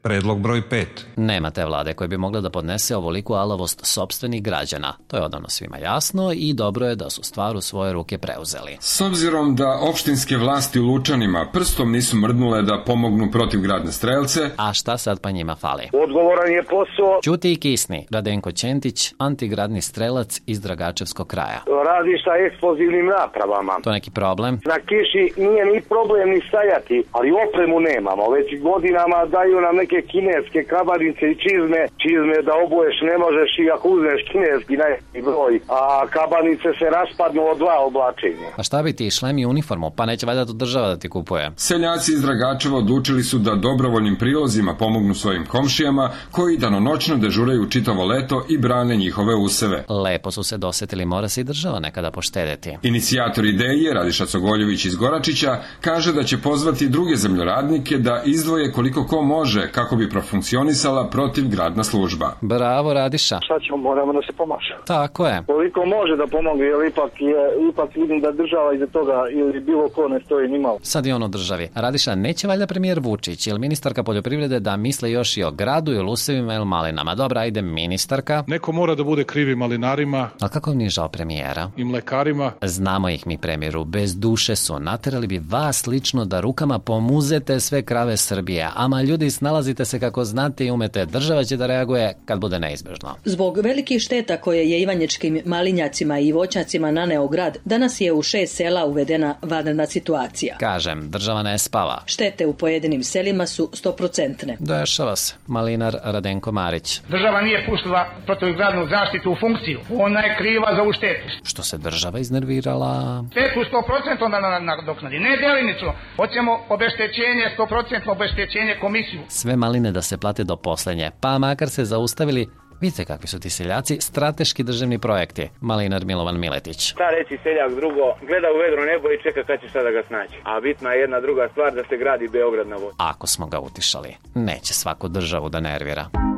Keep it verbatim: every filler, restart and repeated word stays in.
Predlog broj pet. Nema te vlade koja bi mogla da podnese ovoliku alavost sopstvenih građana. To je odavno svima jasno i dobro je da su stvar u svoje ruke preuzeli. S obzirom da opštinske vlasti u Lučanima prstom nisu mrdnule da pomognu protivgradne strelce... A šta sad pa njima fali? Odgovoran je posao. Ćuti i kisni. Radenko Ćentić, antigradni strelac iz Dragačevskog kraja. Radi sa eksplozivnim napravama. To neki problem? Na kiši nije ni problem ni stajati, ali opremu nemamo. Već godinama daju nam neke kineske kabanice i čizme. Čizme da obuješ ne možeš i ako uzmeš kineski najveći broj, a kabanice se raspadnu od dva oblačenja. A šta bi ti, šlem i uniformu? Pa neće valjda tu država da ti kupuje. Seljaci iz Dragačeva odlučili su da dobrovoljnim prilozima pomognu svojim komšijama koji danonoćno dežuraju čitavo leto i brane njihove useve. Lepo su se dosetili, mora se i država nekada poštedeti. Inicijator ideje, Radiša Cogoljević iz Goračića, kaže da će pozvati druge zemljoradnike da izdvoje koliko ko može kako bi profunkcionisala protivgradna služba. Bravo, Radiša. Šta ćemo, moramo da se pomaša. Tako je. Koliko može da pomogne, jer ipak, je, ipak vidim da država iza toga ili bilo ko ne stoji ni malo. Sad je on u državi. Radiša, neće valjda premijer Vučić ili ministarka poljoprivrede da misle još i o gradu ili usevima ili malinama? Dobra, ajde ministarka. Neko mora da bude krivi malinarima. A kako vam nije žao premijera? I mlekarima. Znamo ih mi, premijeru, bez duše su. Naterali bi vas lično da rukama pomuzete sve krave Srbije. Ama ljudi, snalazite se kako znate i umete. Država će da reaguje kad bude neizbežno. Zbog velikih šteta koje je ivanjičkim malinjacima i voćnjacima naneo grad, danas je u šest sela uvedena vanredna situacija. Kažem, država ne spava. Štete u pojedinim selima su stoprocentne. Dešava se. Malinar Radenko Marić. Država nije pustila protivgradnu zaštitu u funkciju. Ona je kriva za ovu štetu. Što se država iznervirala? Štetu sto procenti onda nadoknadi. Ne delinično. Hoćemo obeštećenje, sto procenti obeštećenje komisiju. Sve maline da se plate do poslednje. Pa makar se zaustavili. Vidite kakvi su ti seljaci, strateški državni projekti. Malinar Milovan Miletić. Šta reći seljak drugo, gleda u vedro nebo i čeka kad će šta da ga snaći. A bitna je jedna druga stvar, da se gradi Beograd na vodi. Ako smo ga utišali, neće svaku državu da nervira.